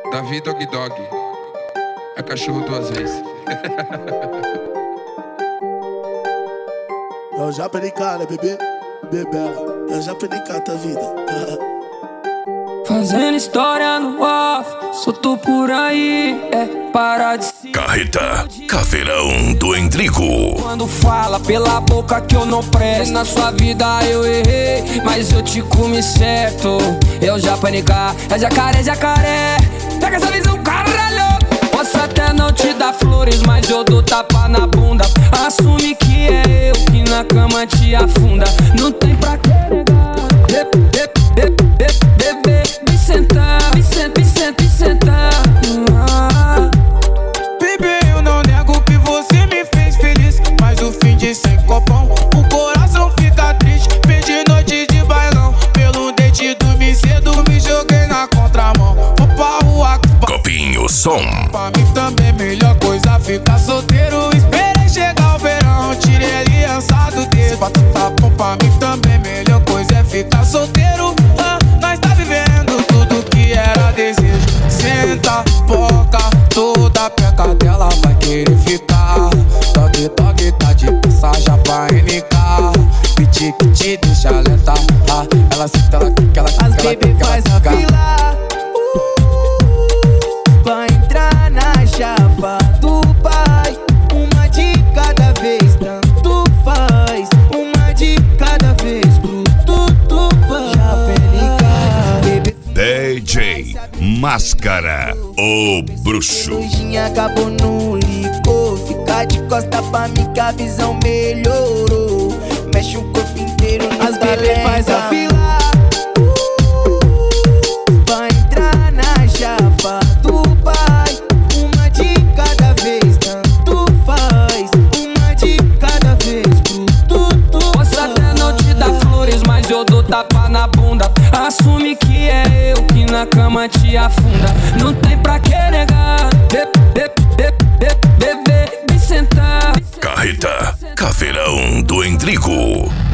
Davi Dog Dog. É cachorro duas vezes. É o Japenicá, né, bebê? Bebela. É o Japenicá, tá vida. Fazendo história no off, solto por aí, para de se... Carreta, Caveirão do Endrigo. Quando fala pela boca que eu não presto, na sua vida eu errei, mas eu te comi certo. Eu Japenicá, é jacaré, jacaré. Pega essa visão, caralho. Posso até não te dar flores, mas eu dou tapa na bunda. Assume que é eu que na cama te afunda. Não tem pra que negar. Bebê, me sentar, me sentar. Bebê, eu não nego que você me fez feliz, mas o fim de sem copão, o coração fica triste. Perdi noite de bailão, pelo dente dormi cedo, me joguei na contramão. Vou pra rua, Copinho Som. pra mim também melhor coisa ficar solteiro. Esperei chegar o verão, tirei aliança do dedo. Pra tu tá bom, pra mim também melhor coisa é ficar solteiro. Nós tá vivendo tudo que era desejo. Senta, foca, toda a peca dela vai querer ficar. Dog, dog, tá de passagem pra NK. Piti, piti, deixa lenta. Ela senta, ela quica, ela quica. As baby faz a fila pra entrar na chapa do pai. Uma de cada vez, tanto faz. Uma de cada vez, tudo faz. DJ Máscara, o bruxo. Hoje acabou no licor. Fica de costa pra mim que a visão melhorou. Mexe o corpo inteiro no As baby faz a fila pra entrar na chapa do pai. Uma de cada vez, tanto faz. Uma de cada vez, tudo. Posso até não te dar flores, mas eu dou tapa na bunda. Assume que é eu que na cama te afunda. Não tem pra que negar. Bebê, me sentar. Carreta, Caveirão do Endrigo.